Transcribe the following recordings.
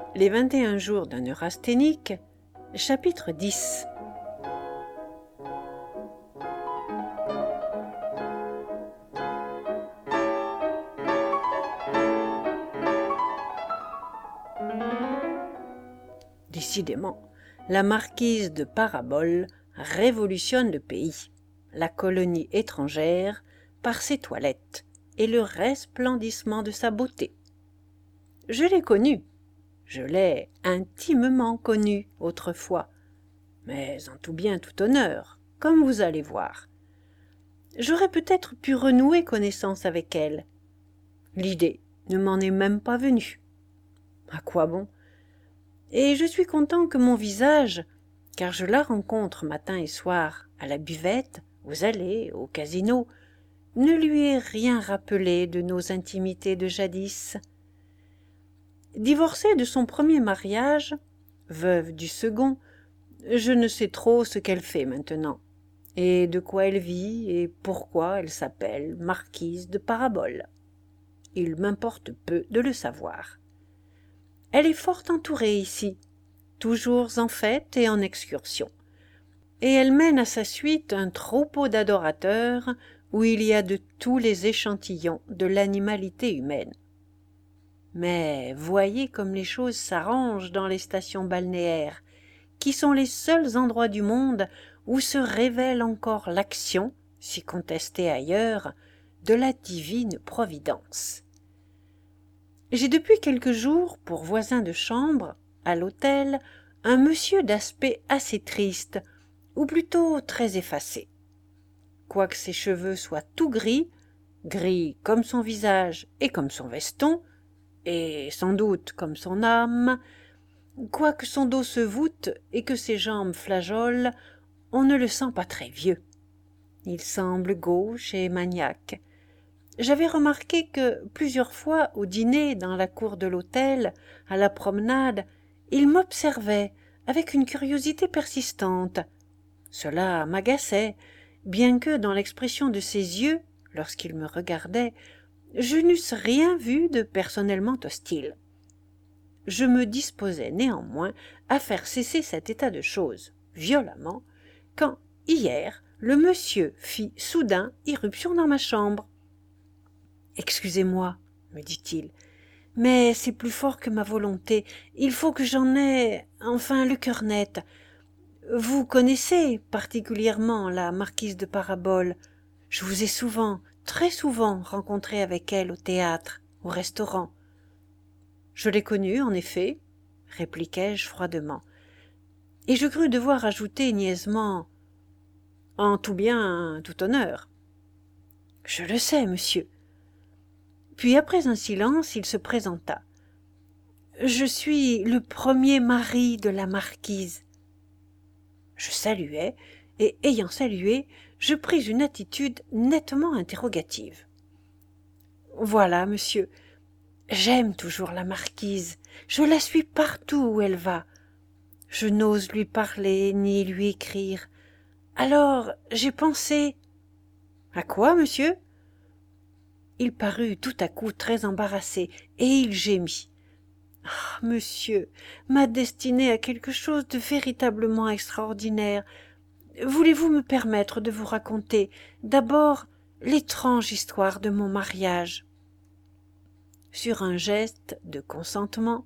Les 21 jours d'un neurasthénique, chapitre 10. Décidément, la marquise de Parabole révolutionne le pays, la colonie étrangère, par ses toilettes et le resplendissement de sa beauté. Je l'ai connue, je l'ai intimement connue autrefois, mais en tout bien tout honneur, comme vous allez voir. J'aurais peut-être pu renouer connaissance avec elle. L'idée ne m'en est même pas venue. À quoi bon? Et je suis content que mon visage, car je la rencontre matin et soir à la buvette, aux allées, au casino, ne lui ait rien rappelé de nos intimités de jadis. Divorcée de son premier mariage, veuve du second, je ne sais trop ce qu'elle fait maintenant, et de quoi elle vit, et pourquoi elle s'appelle marquise de Parabole. Il m'importe peu de le savoir. Elle est fort entourée ici, toujours en fête et en excursion, et elle mène à sa suite un troupeau d'adorateurs où il y a de tous les échantillons de l'animalité humaine. Mais voyez comme les choses s'arrangent dans les stations balnéaires, qui sont les seuls endroits du monde où se révèle encore l'action, si contestée ailleurs, de la divine providence. J'ai depuis quelques jours pour voisin de chambre, à l'hôtel, un monsieur d'aspect assez triste, ou plutôt très effacé. Quoique ses cheveux soient tout gris, gris comme son visage et comme son veston, et sans doute comme son âme, quoique son dos se voûte et que ses jambes flageolent, on ne le sent pas très vieux. Il semble gauche et maniaque. J'avais remarqué que plusieurs fois au dîner dans la cour de l'hôtel, à la promenade, il m'observait avec une curiosité persistante. Cela m'agaçait, bien que dans l'expression de ses yeux, lorsqu'il me regardait, je n'eusse rien vu de personnellement hostile. Je me disposais néanmoins à faire cesser cet état de choses, violemment, quand, hier, le monsieur fit soudain irruption dans ma chambre. « Excusez-moi, me dit-il, mais c'est plus fort que ma volonté. Il faut que j'en aie, enfin, le cœur net. Vous connaissez particulièrement la marquise de Parabole. Je vous ai souvent, très souvent, rencontré avec elle au théâtre, au restaurant. » « Je l'ai connue, en effet, » répliquai-je froidement, et je crus devoir ajouter niaisement « en tout bien, tout honneur. »« Je le sais, monsieur. » Puis après un silence, il se présenta. « Je suis le premier mari de la marquise. » Je saluai, et ayant salué, je pris une attitude nettement interrogative. « Voilà, monsieur. J'aime toujours la marquise, je la suis partout où elle va. Je n'ose lui parler ni lui écrire. Alors j'ai pensé... »« À quoi, monsieur ?» Il parut tout à coup très embarrassé, et il gémit. « Ah, monsieur, ma destinée a quelque chose de véritablement extraordinaire. Voulez-vous me permettre de vous raconter d'abord l'étrange histoire de mon mariage ?» Sur un geste de consentement.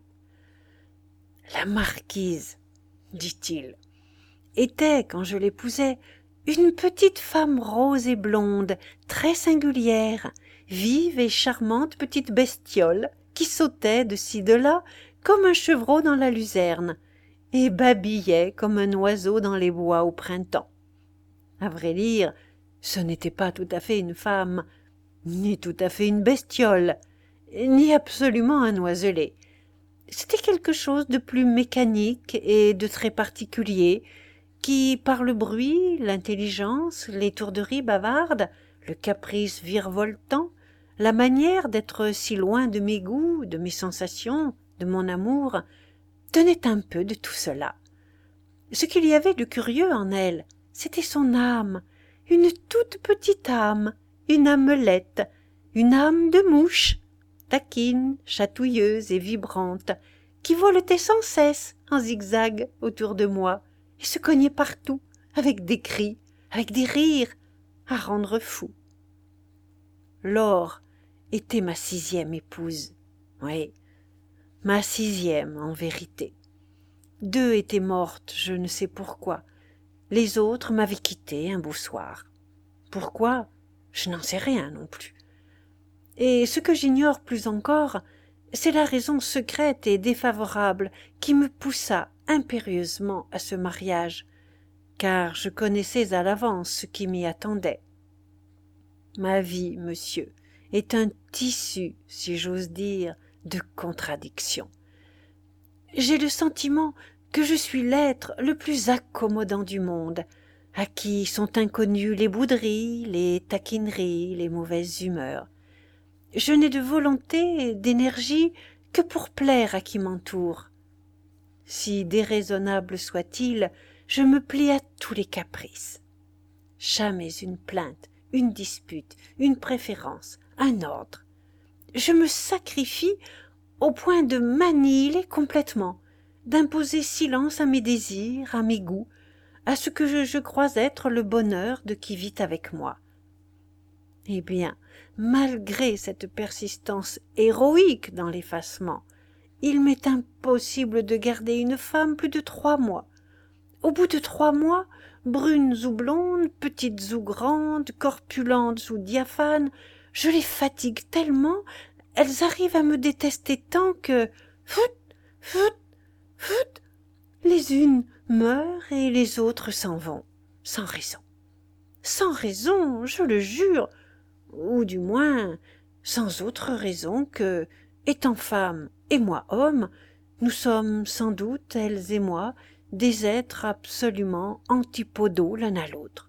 « La marquise, dit-il, était, quand je l'épousais, une petite femme rose et blonde, très singulière, vive et charmante petite bestiole, qui sautait de ci de là, comme un chevreau dans la luzerne, et babillait comme un oiseau dans les bois au printemps. À vrai dire, ce n'était pas tout à fait une femme, ni tout à fait une bestiole, ni absolument un oiselet. C'était quelque chose de plus mécanique et de très particulier, qui, par le bruit, l'intelligence, l'étourderie bavarde, le caprice virevoltant, la manière d'être si loin de mes goûts, de mes sensations, de mon amour, tenait un peu de tout cela. Ce qu'il y avait de curieux en elle, c'était son âme, une toute petite âme, une âmelette, une âme de mouche, taquine, chatouilleuse et vibrante, qui voletaient sans cesse en zigzag autour de moi et se cognaient partout avec des cris, avec des rires, à rendre fou. Laure était ma 6e épouse. Oui, ma 6e en vérité. 2 étaient mortes, je ne sais pourquoi. Les autres m'avaient quitté un beau soir. Pourquoi? Je n'en sais rien non plus. Et ce que j'ignore plus encore, c'est la raison secrète et défavorable qui me poussa impérieusement à ce mariage, car je connaissais à l'avance ce qui m'y attendait. Ma vie, monsieur, est un tissu, si j'ose dire, de contradictions. J'ai le sentiment que je suis l'être le plus accommodant du monde, à qui sont inconnues les bouderies, les taquineries, les mauvaises humeurs. Je n'ai de volonté, d'énergie, que pour plaire à qui m'entoure. Si déraisonnable soit-il, je me plie à tous les caprices. Jamais une plainte, une dispute, une préférence, un ordre. Je me sacrifie au point de m'annihiler complètement, d'imposer silence à mes désirs, à mes goûts, à ce que je crois être le bonheur de qui vit avec moi. Eh bien, malgré cette persistance héroïque dans l'effacement, il m'est impossible de garder une femme plus de 3 mois. Au bout de 3 mois, brunes ou blondes, petites ou grandes, corpulentes ou diaphanes, je les fatigue tellement, elles arrivent à me détester tant que, les unes meurent et les autres s'en vont, sans raison. Sans raison, je le jure, ou du moins sans autre raison que, étant femme et moi homme, nous sommes sans doute, elles et moi, des êtres absolument antipodaux l'un à l'autre.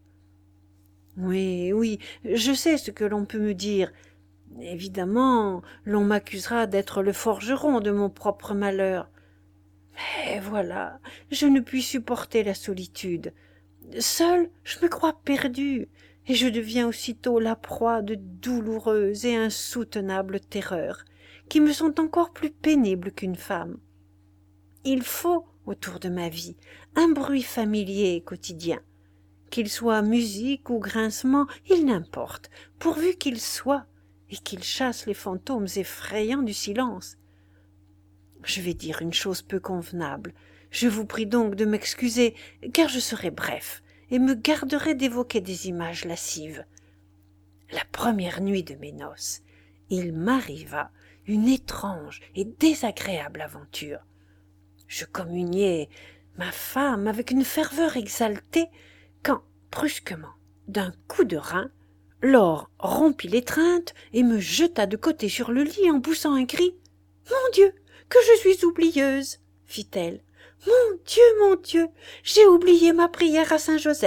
Oui, oui, je sais ce que l'on peut me dire. Évidemment, l'on m'accusera d'être le forgeron de mon propre malheur. Mais voilà, je ne puis supporter la solitude. Seule, je me crois perdue, et je deviens aussitôt la proie de douloureuses et insoutenables terreurs, qui me sont encore plus pénibles qu'une femme. Il faut, autour de ma vie, un bruit familier et quotidien. Qu'il soit musique ou grincement, il n'importe, pourvu qu'il soit, et qu'il chasse les fantômes effrayants du silence. Je vais dire une chose peu convenable. Je vous prie donc de m'excuser, car je serai bref, et me garderai d'évoquer des images lascives. La première nuit de mes noces, il m'arriva une étrange et désagréable aventure. Je communiais ma femme avec une ferveur exaltée, quand, brusquement, d'un coup de rein, Laure rompit l'étreinte et me jeta de côté sur le lit en poussant un cri. « Mon Dieu, que je suis oublieuse !» fit-elle. « Mon Dieu, j'ai oublié ma prière à Saint-Joseph. »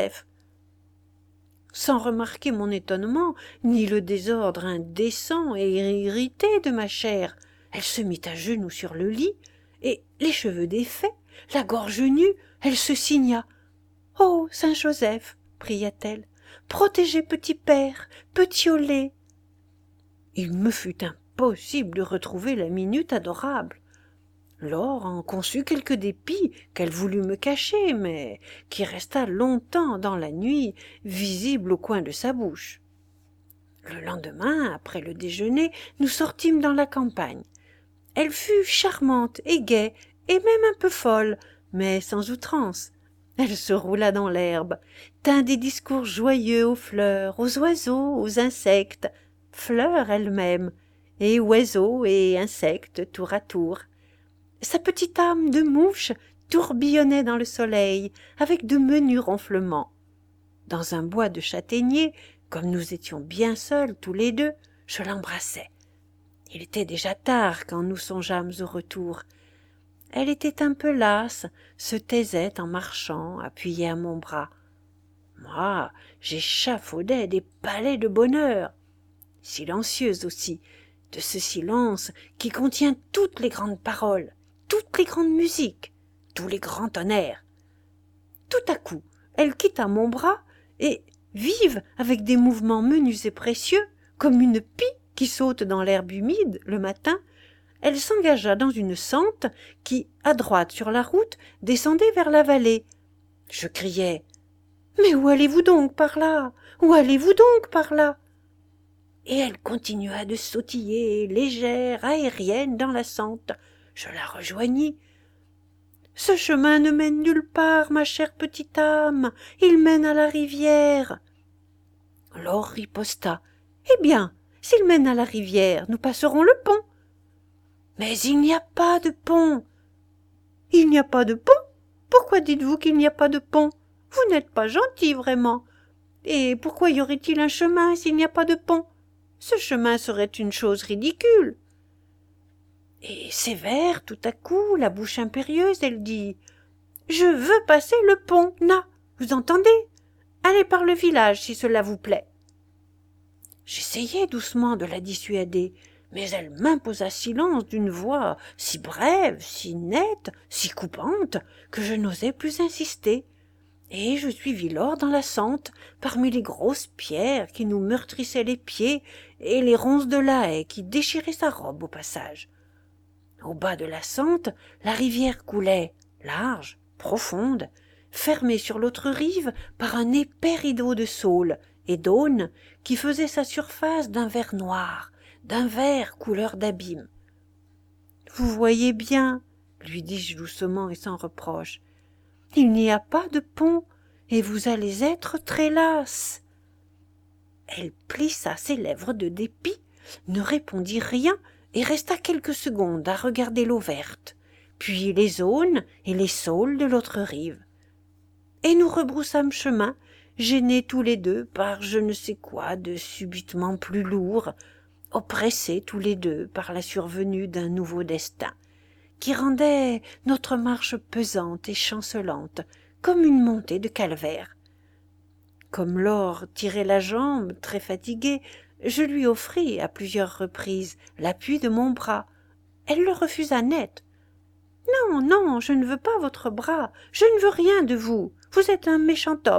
Sans remarquer mon étonnement, ni le désordre indécent et irrité de ma chère, elle se mit à genoux sur le lit, et, les cheveux défaits, la gorge nue, elle se signa. « Oh, Saint-Joseph !» pria-t-elle, « protégez petit père, petit au lait !» Il me fut impossible de retrouver la minute adorable. Laure en conçut quelque dépit qu'elle voulut me cacher, mais qui resta longtemps dans la nuit, visible au coin de sa bouche. Le lendemain, après le déjeuner, nous sortîmes dans la campagne. Elle fut charmante et gaie, et même un peu folle, mais sans outrance. Elle se roula dans l'herbe, tint des discours joyeux aux fleurs, aux oiseaux, aux insectes, fleurs elle-même, et oiseaux et insectes tour à tour. Sa petite âme de mouche tourbillonnait dans le soleil, avec de menus ronflements. Dans un bois de châtaigniers, comme nous étions bien seuls tous les deux, je l'embrassai. Il était déjà tard quand nous songeâmes au retour. Elle était un peu lasse, se taisait en marchant, appuyée à mon bras. Moi, j'échafaudais des palais de bonheur. Silencieuse aussi, de ce silence qui contient toutes les grandes paroles, toutes les grandes musiques, tous les grands tonnerres. Tout à coup, elle quitta mon bras et, vive, avec des mouvements menus et précieux, comme une pie qui saute dans l'herbe humide le matin, elle s'engagea dans une sente qui, à droite sur la route, descendait vers la vallée. Je criai « Mais où allez-vous donc par là? Où allez-vous donc par là ?» Et elle continua de sautiller, légère, aérienne, dans la sente. Je la rejoignis. « Ce chemin ne mène nulle part, ma chère petite âme, il mène à la rivière. » Laure riposta. « Eh bien, s'il mène à la rivière, nous passerons le pont. » « Mais il n'y a pas de pont. »« Il n'y a pas de pont? Pourquoi dites-vous qu'il n'y a pas de pont? Vous n'êtes pas gentil, vraiment. Et pourquoi y aurait-il un chemin s'il n'y a pas de pont? Ce chemin serait une chose ridicule. » Et sévère, tout à coup, la bouche impérieuse, elle dit « Je veux passer le pont, na, vous entendez? Allez par le village, si cela vous plaît. » J'essayai doucement de la dissuader, mais elle m'imposa silence d'une voix si brève, si nette, si coupante, que je n'osai plus insister, et je suivis Laure dans la sente, parmi les grosses pierres qui nous meurtrissaient les pieds et les ronces de la haie qui déchiraient sa robe au passage. Au bas de la sente, la rivière coulait, large, profonde, fermée sur l'autre rive par un épais rideau de saules et d'aunes qui faisait sa surface d'un vert noir, d'un vert couleur d'abîme. « Vous voyez bien, lui dis-je doucement et sans reproche, il n'y a pas de pont et vous allez être très lasse. » Elle plissa ses lèvres de dépit, ne répondit rien et resta quelques secondes à regarder l'eau verte, puis les aunes et les saules de l'autre rive. Et nous rebroussâmes chemin, gênés tous les deux par je ne sais quoi de subitement plus lourd, oppressés tous les deux par la survenue d'un nouveau destin, qui rendait notre marche pesante et chancelante, comme une montée de calvaire. Comme Laure tirait la jambe, très fatiguée, je lui offris à plusieurs reprises l'appui de mon bras. Elle le refusa net. « Non, non, je ne veux pas votre bras, je ne veux rien de vous, vous êtes un méchant homme. »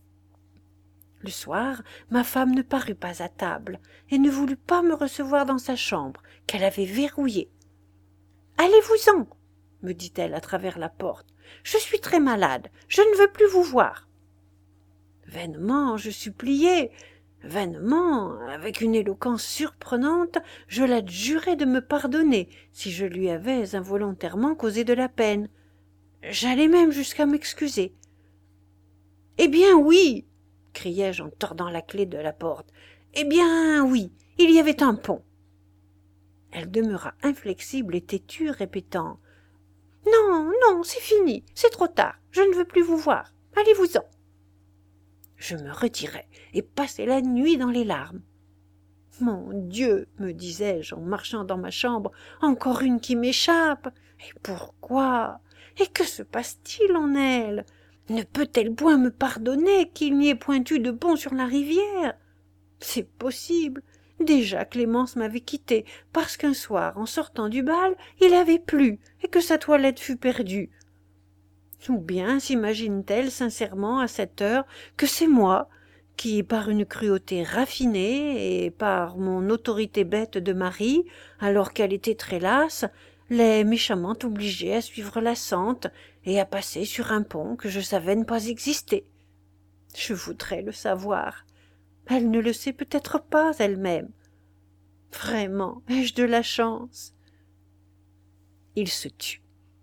Le soir, ma femme ne parut pas à table et ne voulut pas me recevoir dans sa chambre, qu'elle avait verrouillée. « Allez-vous-en, » me dit-elle à travers la porte. « Je suis très malade, je ne veux plus vous voir. » Vainement, je suppliai, vainement, avec une éloquence surprenante, je l'adjurai de me pardonner si je lui avais involontairement causé de la peine. J'allais même jusqu'à m'excuser. « Eh bien, oui !» criai-je en tordant la clef de la porte. « Eh bien, oui, il y avait un pont. » Elle demeura inflexible et têtue, répétant « Non, non, c'est fini, c'est trop tard, je ne veux plus vous voir, allez-vous-en. » Je me retirai et passai la nuit dans les larmes. « Mon Dieu, me disais-je en marchant dans ma chambre, encore une qui m'échappe. Et pourquoi? Et que se passe-t-il en elle? Ne peut-elle point me pardonner qu'il n'y ait point eu de pont sur la rivière? C'est possible. Déjà Clémence m'avait quitté parce qu'un soir, en sortant du bal, il avait plu et que sa toilette fut perdue. Ou bien s'imagine-t-elle sincèrement à cette heure que c'est moi qui, par une cruauté raffinée et par mon autorité bête de mari, alors qu'elle était très lasse, l'ai méchamment obligée à suivre la sente et à passer sur un pont que je savais ne pas exister. Je voudrais le savoir. Elle ne le sait peut-être pas elle-même. Vraiment, ai-je de la chance? Il se tut.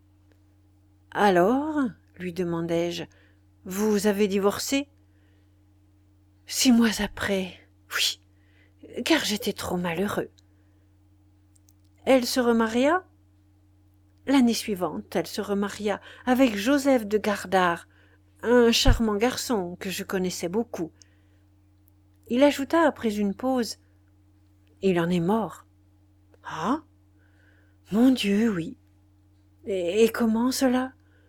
« Alors, lui demandai-je, vous avez divorcé? » 6 mois après, oui, car j'étais trop malheureux. Elle se remaria? L'année suivante, elle se remaria avec Joseph de Gardard, un charmant garçon que je connaissais beaucoup. Il ajouta après une pause, « Il en est mort. »« Ah? Mon Dieu, oui. Et comment cela? » ?»«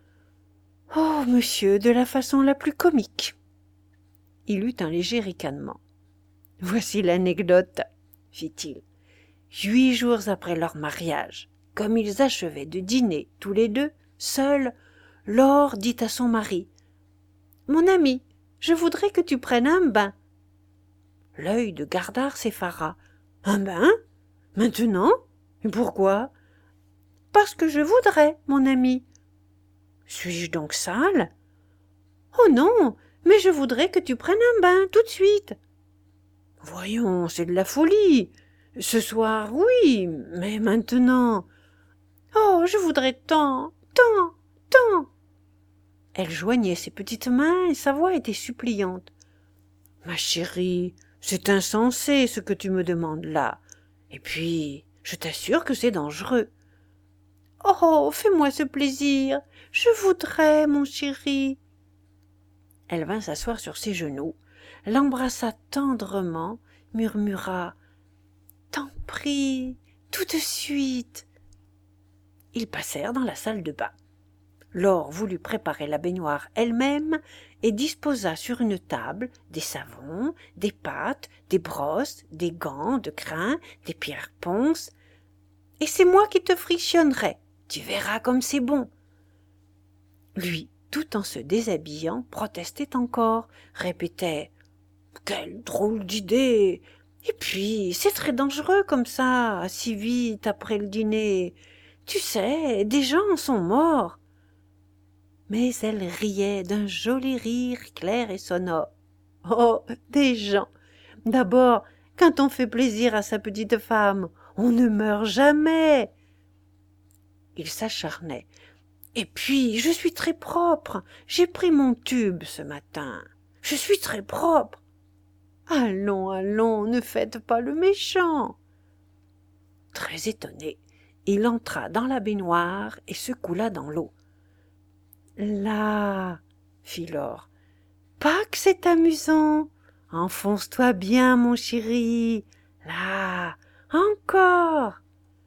Oh, monsieur, de la façon la plus comique. » Il eut un léger ricanement. « Voici l'anecdote, fit-il. 8 jours après leur mariage, comme ils achevaient de dîner tous les deux, seuls, Laure dit à son mari, « Mon ami, je voudrais que tu prennes un bain. » L'œil de Gardard s'effara. « Un bain? Maintenant? Et pourquoi? parce que je voudrais, mon ami. Suis-je donc sale? Oh non, mais je voudrais que tu prennes un bain tout de suite. Voyons, c'est de la folie. Ce soir, oui, mais maintenant. Oh, je voudrais tant, tant, tant. Elle joignait ses petites mains et sa voix était suppliante. Ma chérie, c'est insensé ce que tu me demandes là. Et puis, je t'assure que c'est dangereux. Oh, fais-moi ce plaisir. Je voudrais, mon chéri. Elle vint s'asseoir sur ses genoux, l'embrassa tendrement, murmura « T'en prie, tout de suite !» Ils passèrent dans la salle de bain. Laure voulut préparer la baignoire elle-même et disposa sur une table des savons, des pâtes, des brosses, des gants de crin, des pierres ponces. « Et c'est moi qui te frictionnerai, tu verras comme c'est bon !» Lui, tout en se déshabillant, protestait encore, répétait « Quelle drôle d'idée! Et puis, c'est très dangereux comme ça, si vite après le dîner. Tu sais, des gens sont morts. » Mais elle riait d'un joli rire clair et sonore. « Oh, des gens! D'abord, quand on fait plaisir à sa petite femme, on ne meurt jamais. » Il s'acharnait. « Et puis, je suis très propre. J'ai pris mon tube ce matin. Je suis très propre. » « Allons, allons, ne faites pas le méchant. » Très étonné, il entra dans la baignoire et se coula dans l'eau. « Là, » fit Laure, « pas que c'est amusant. Enfonce-toi bien, mon chéri. Là, encore. »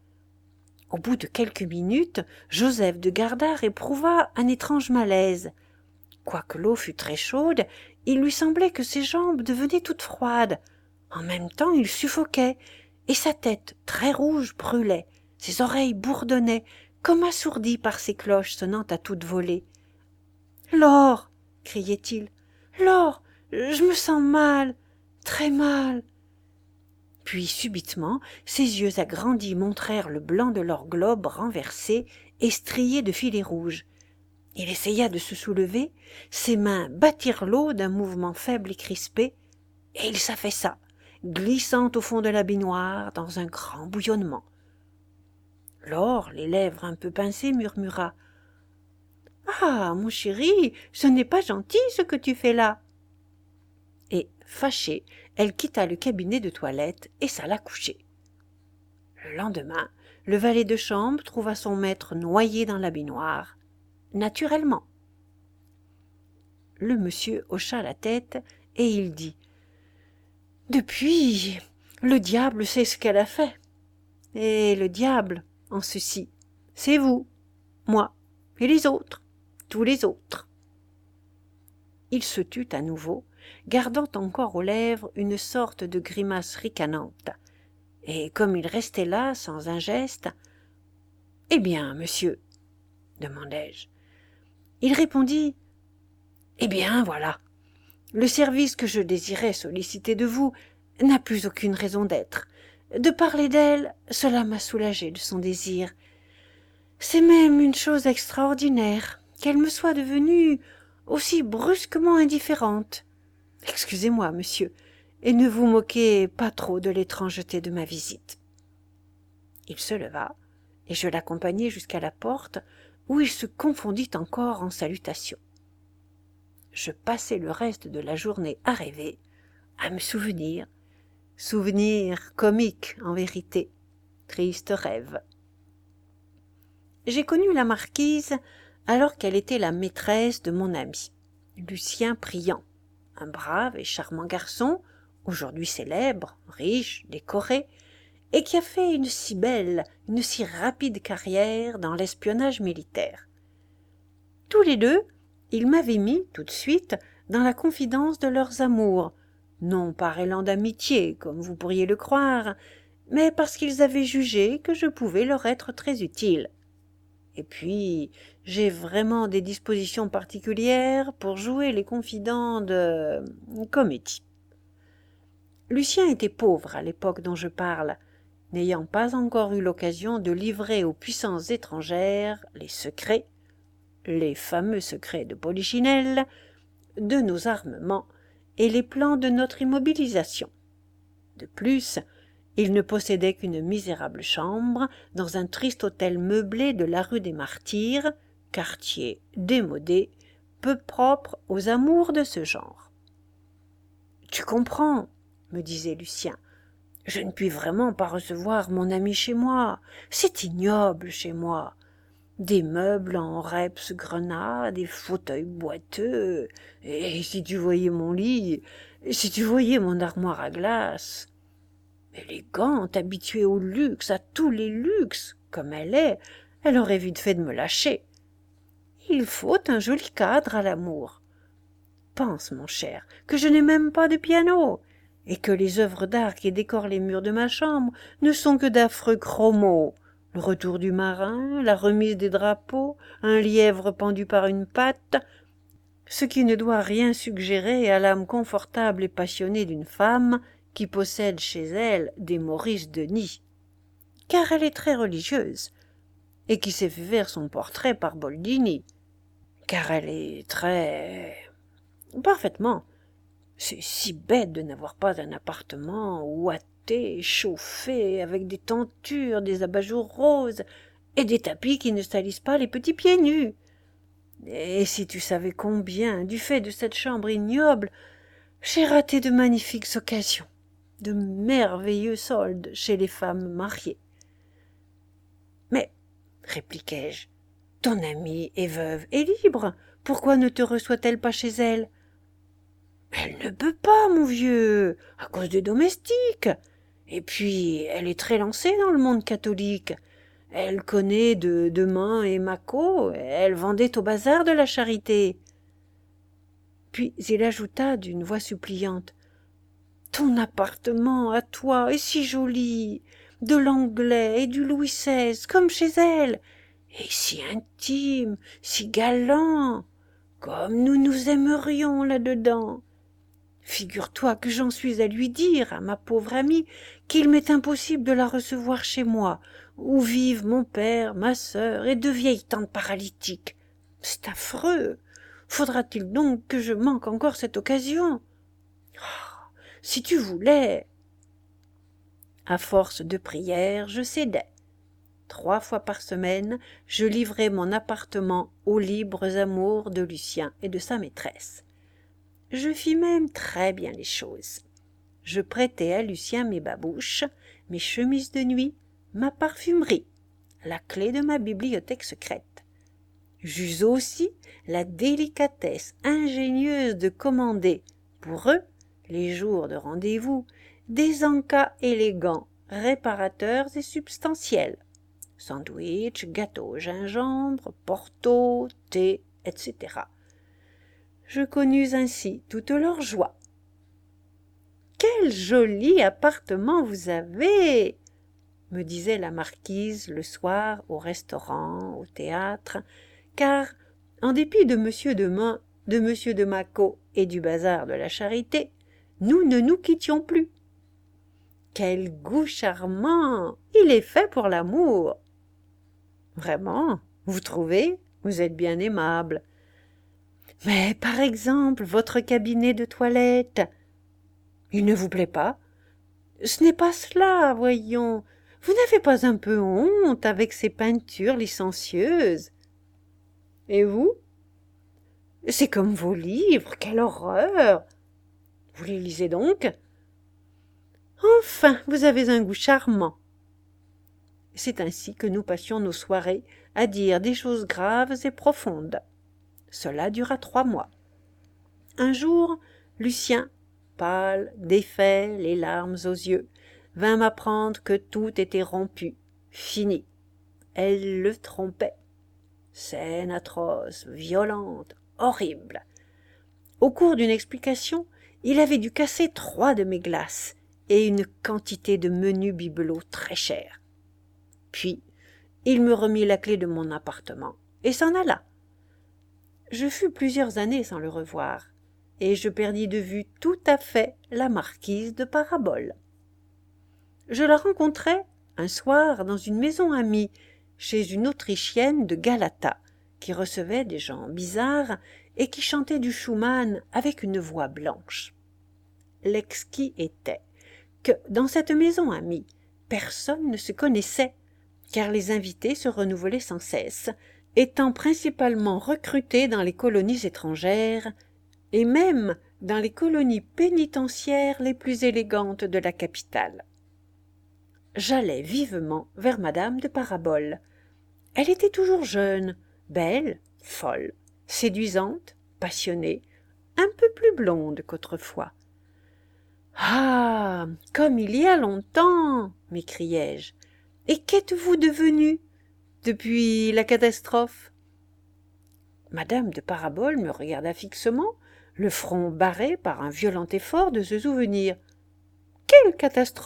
Au bout de quelques minutes, Joseph de Gardard éprouva un étrange malaise. Quoique l'eau fût très chaude, il lui semblait que ses jambes devenaient toutes froides. En même temps, il suffoquait, et sa tête, très rouge, brûlait. Ses oreilles bourdonnaient, comme assourdies par ces cloches sonnant à toute volée. « Laure !» criait-il. « Laure, je me sens mal, très mal. » Puis, subitement, ses yeux agrandis montrèrent le blanc de leur globe renversé et strié de filets rouges. Il essaya de se soulever, ses mains battirent l'eau d'un mouvement faible et crispé, et il s'affaissa, glissant au fond de la baignoire dans un grand bouillonnement. Laure, les lèvres un peu pincées, murmura « Ah, mon chéri, ce n'est pas gentil ce que tu fais là !» Et, fâchée, elle quitta le cabinet de toilette et s'alla coucher. Le lendemain, le valet de chambre trouva son maître noyé dans la baignoire. Naturellement. Le monsieur hocha la tête et il dit « Depuis, le diable sait ce qu'elle a fait. Et le diable, en ceci, c'est vous, moi et les autres, tous les autres. » Il se tut à nouveau, gardant encore aux lèvres une sorte de grimace ricanante. Et comme il restait là, sans un geste, « Eh bien, monsieur, demandai-je. » Il répondit « Eh bien, voilà. Le service que je désirais solliciter de vous n'a plus aucune raison d'être. De parler d'elle, cela m'a soulagé de son désir. C'est même une chose extraordinaire qu'elle me soit devenue aussi brusquement indifférente. Excusez-moi, monsieur, et ne vous moquez pas trop de l'étrangeté de ma visite. » Il se leva, et je l'accompagnai jusqu'à la porte, où il se confondit encore en salutations. Je passai le reste de la journée à rêver, à me souvenir comique en vérité, triste rêve. J'ai connu la marquise alors qu'elle était la maîtresse de mon ami, Lucien Priant, un brave et charmant garçon, aujourd'hui célèbre, riche, décoré, et qui a fait une si belle, une si rapide carrière dans l'espionnage militaire. Tous les deux, ils m'avaient mis, tout de suite, dans la confidence de leurs amours, non par élan d'amitié, comme vous pourriez le croire, mais parce qu'ils avaient jugé que je pouvais leur être très utile. Et puis, j'ai vraiment des dispositions particulières pour jouer les confidents de comédie. Lucien était pauvre à l'époque dont je parle, n'ayant pas encore eu l'occasion de livrer aux puissances étrangères les fameux secrets de Polichinelle, de nos armements et les plans de notre immobilisation. De plus, il ne possédait qu'une misérable chambre dans un triste hôtel meublé de la rue des Martyrs, quartier démodé, peu propre aux amours de ce genre. « Tu comprends, me disait Lucien, je ne puis vraiment pas recevoir mon ami chez moi. C'est ignoble chez moi. Des meubles en reps grenat, des fauteuils boiteux. Et si tu voyais mon lit, si tu voyais mon armoire à glace. Élégante, habituée au luxe, à tous les luxes, comme elle aurait vite fait de me lâcher. Il faut un joli cadre à l'amour. Pense, mon cher, que je n'ai même pas de piano, et que les œuvres d'art qui décorent les murs de ma chambre ne sont que d'affreux chromos. Le retour du marin, la remise des drapeaux, un lièvre pendu par une patte, ce qui ne doit rien suggérer à l'âme confortable et passionnée d'une femme qui possède chez elle des Maurice Denis, car elle est très religieuse, et qui s'est fait faire son portrait par Boldini, car elle est très... Parfaitement. C'est si bête de n'avoir pas un appartement ouaté, chauffé, avec des tentures, des abat-jours roses, et des tapis qui ne salissent pas les petits pieds nus. Et si tu savais combien, du fait de cette chambre ignoble, j'ai raté de magnifiques occasions, de merveilleux soldes chez les femmes mariées. Mais, répliquai-je, ton amie est veuve et libre, pourquoi ne te reçoit-elle pas chez elle? Elle ne peut pas, mon vieux, à cause des domestiques. Et puis, elle est très lancée dans le monde catholique. Elle connaît de Demain et Mako, elle vendait au bazar de la Charité. Puis il ajouta d'une voix suppliante. Ton appartement à toi est si joli, de l'anglais et du Louis XVI, comme chez elle, et si intime, si galant, comme nous nous aimerions là-dedans. Figure-toi que j'en suis à lui dire, à ma pauvre amie, qu'il m'est impossible de la recevoir chez moi, où vivent mon père, ma sœur et deux vieilles tantes paralytiques. C'est affreux. Faudra-t-il donc que je manque encore cette occasion? Oh, si tu voulais. À force de prières, je cédais. 3 fois par semaine, je livrais mon appartement aux libres amours de Lucien et de sa maîtresse. Je fis même très bien les choses. Je prêtai à Lucien mes babouches, mes chemises de nuit, ma parfumerie, la clé de ma bibliothèque secrète. J'eus aussi la délicatesse ingénieuse de commander, pour eux, les jours de rendez-vous, des encas élégants, réparateurs et substantiels, sandwich, gâteaux au gingembre, porto, thé, etc. Je connus ainsi toute leur joie. « Quel joli appartement vous avez !» me disait la marquise le soir au restaurant, au théâtre, car, en dépit de M. de Macot et du bazar de la Charité, nous ne nous quittions plus. « Quel goût charmant! Il est fait pour l'amour !»« Vraiment, vous trouvez? Vous êtes bien aimable. » Mais, par exemple, votre cabinet de toilette, il ne vous plaît pas? Ce n'est pas cela, voyons. Vous n'avez pas un peu honte avec ces peintures licencieuses? Et vous? C'est comme vos livres, quelle horreur! Vous les lisez donc? Enfin, vous avez un goût charmant. C'est ainsi que nous passions nos soirées à dire des choses graves et profondes. Cela dura 3 mois. Un jour, Lucien, pâle, défait, les larmes aux yeux, vint m'apprendre que tout était rompu, fini. Elle le trompait. Scène atroce, violente, horrible. Au cours d'une explication, il avait dû casser 3 de mes glaces et une quantité de menus bibelots très chers. Puis, il me remit la clé de mon appartement et s'en alla. Je fus plusieurs années sans le revoir, et je perdis de vue tout à fait la marquise de Parabole. Je la rencontrai un soir dans une maison amie, chez une Autrichienne de Galata, qui recevait des gens bizarres et qui chantait du Schumann avec une voix blanche. L'exquis était que, dans cette maison amie, personne ne se connaissait, car les invités se renouvelaient sans cesse, étant principalement recrutés dans les colonies étrangères, et même dans les colonies pénitentiaires les plus élégantes de la capitale. J'allai vivement vers madame de Parabole. Elle était toujours jeune, belle, folle, séduisante, passionnée, un peu plus blonde qu'autrefois. « Ah, comme il y a longtemps !» m'écriai-je. « Et qu'êtes-vous devenue depuis la catastrophe ?» Madame de Parabole me regarda fixement, le front barré par un violent effort de se souvenir. « Quelle catastrophe ?»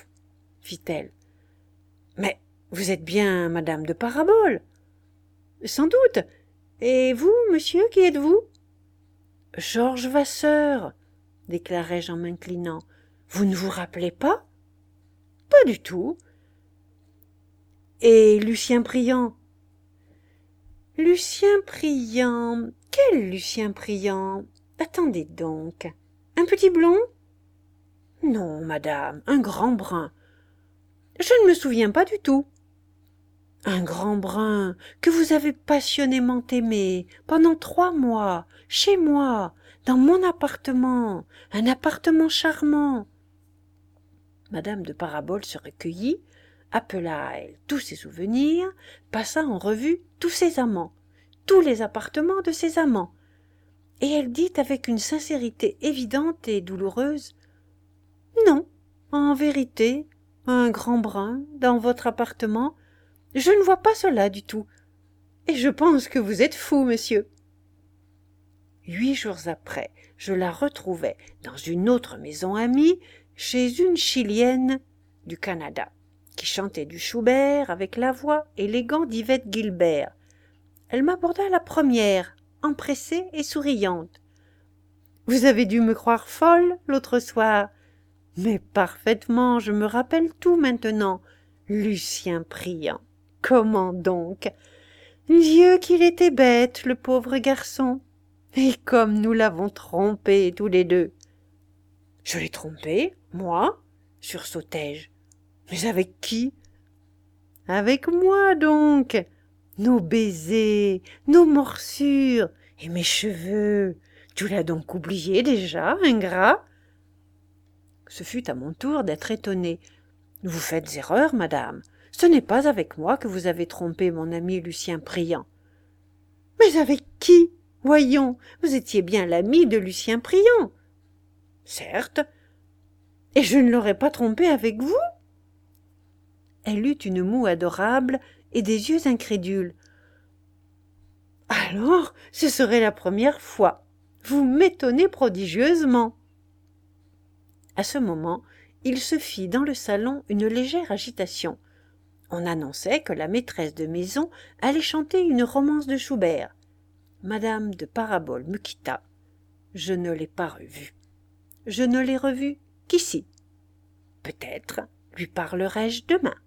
fit-elle. « Mais vous êtes bien madame de Parabole ?»« Sans doute. Et vous, monsieur, qui êtes-vous ?»« Georges Vasseur, » déclarai-je en m'inclinant. « Vous ne vous rappelez pas ?»« Pas du tout. »« Et Lucien Priant ?»« Lucien Priant. Quel Lucien Priant? Attendez donc. Un petit blond? »« Non, madame, un grand brun. »« Je ne me souviens pas du tout. »« Un grand brun que vous avez passionnément aimé pendant 3 mois, chez moi, dans mon appartement, un appartement charmant. » Madame de Parabole se recueillit, appela à elle tous ses souvenirs, passa en revue tous ses amants, tous les appartements de ses amants, et elle dit avec une sincérité évidente et douloureuse: « Non, en vérité, un grand brun dans votre appartement, je ne vois pas cela du tout, et je pense que vous êtes fou, monsieur. » 8 jours après, je la retrouvai dans une autre maison amie, chez une Chilienne du Canada, qui chantait du Schubert avec la voix élégante d'Yvette Guilbert. Elle m'aborda la première, empressée et souriante. « Vous avez dû me croire folle l'autre soir. Mais parfaitement, je me rappelle tout maintenant. Lucien Priant. Comment donc? Dieu qu'il était bête, le pauvre garçon. Et comme nous l'avons trompé tous les deux. »« Je l'ai trompé, moi ?» sursautai-je. « Mais avec qui? »« Avec moi donc. Nos baisers, nos morsures et mes cheveux. Tu l'as donc oublié déjà, ingrat ?» Ce fut à mon tour d'être étonné. « Vous faites erreur, madame. Ce n'est pas avec moi que vous avez trompé mon ami Lucien Priant. »« Mais avec qui? Voyons, vous étiez bien l'ami de Lucien Priant. »« Certes. Et je ne l'aurais pas trompé avec vous ?» Elle eut une moue adorable et des yeux incrédules. « Alors, ce serait la première fois. Vous m'étonnez prodigieusement. » À ce moment, il se fit dans le salon une légère agitation. On annonçait que la maîtresse de maison allait chanter une romance de Schubert. Madame de Parabole me quitta. Je ne l'ai pas revue. Je ne l'ai revue qu'ici. Peut-être lui parlerai-je demain.